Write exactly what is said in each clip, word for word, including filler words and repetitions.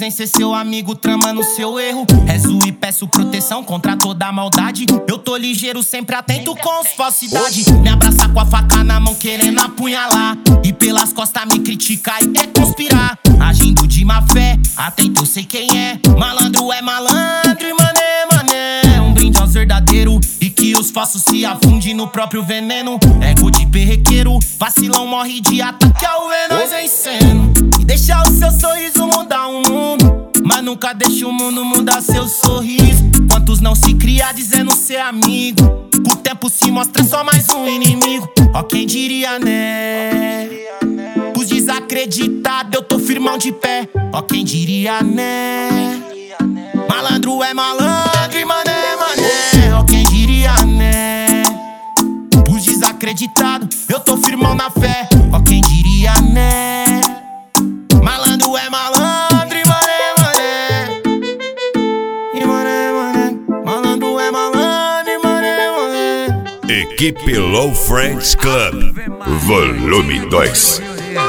dizem ser seu amigo, tramando seu erro. Rezo e peço proteção contra toda a maldade. Eu tô ligeiro, sempre atento com falsidade. Me abraça com a faca na mão, querendo apunhalar, e pelas costas me criticar e quer conspirar. Agindo de má fé, atento eu sei quem é. Malandro é malandro e mané, mané. Um brinde aos verdadeiros, e que os falsos se afundem no próprio veneno. Ego de perrequeiro, vacilão morre de ataque ao ver nós vencendo. E deixa o seu sorriso mudar o mundo, mas nunca deixa o mundo mudar seu sorriso. Quantos não se cria dizendo ser amigo, com o tempo se mostra só mais um inimigo. Ó quem diria, né? Os desacreditados, eu tô firmão de pé. Ó quem diria, né? Malandro é malandro e mané, mané. Ó quem diria, né? Os desacreditados, eu tô firmão na fé. Ó quem diria, né? Malandro é malandro e mané, mané. E mané, mané. Malandro é malandro e mané, mané. Equipe Low Friends Club, volume dois.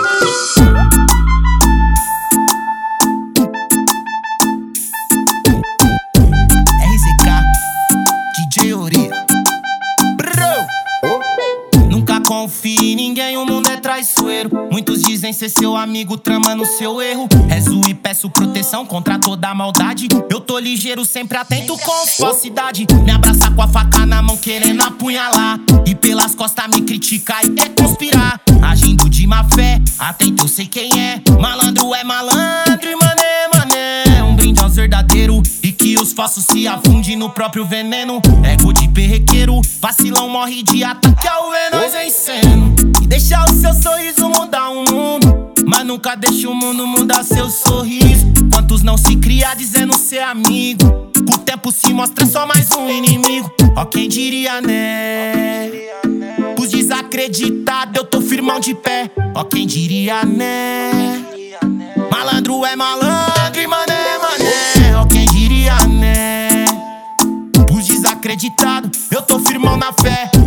R Z K, D J Ori. Bro. Nunca confie em ninguém, o mundo é traiçoeiro. Muitos dizem ser seu amigo, tramando seu erro. Rezo e peço proteção contra toda a maldade. Eu tô ligeiro, sempre atento com falsidade. Me abraça com a faca na mão, querendo apunhalar, e pelas costas me criticar e quer conspirar. Agindo de má fé, atento eu sei quem é. Malandro é malandro e mané, mané. Um brinde aos verdadeiros, e que os falsos se afundem no próprio veneno. Ego de perrequeiro, vacilão morre de ataque ao ver nós vencendo. E deixa o seu sorriso mudar o mundo, mas nunca deixa o mundo mudar seu sorriso. Quantos não se cria dizendo ser amigo, com o tempo se mostra só mais um inimigo. Ó quem diria, né? Os desacreditados, eu tô firmão de pé. Ó quem diria, né? Malandro é malandro e mané, mané. Ó quem diria, né? Os desacreditados, eu tô firmão na fé.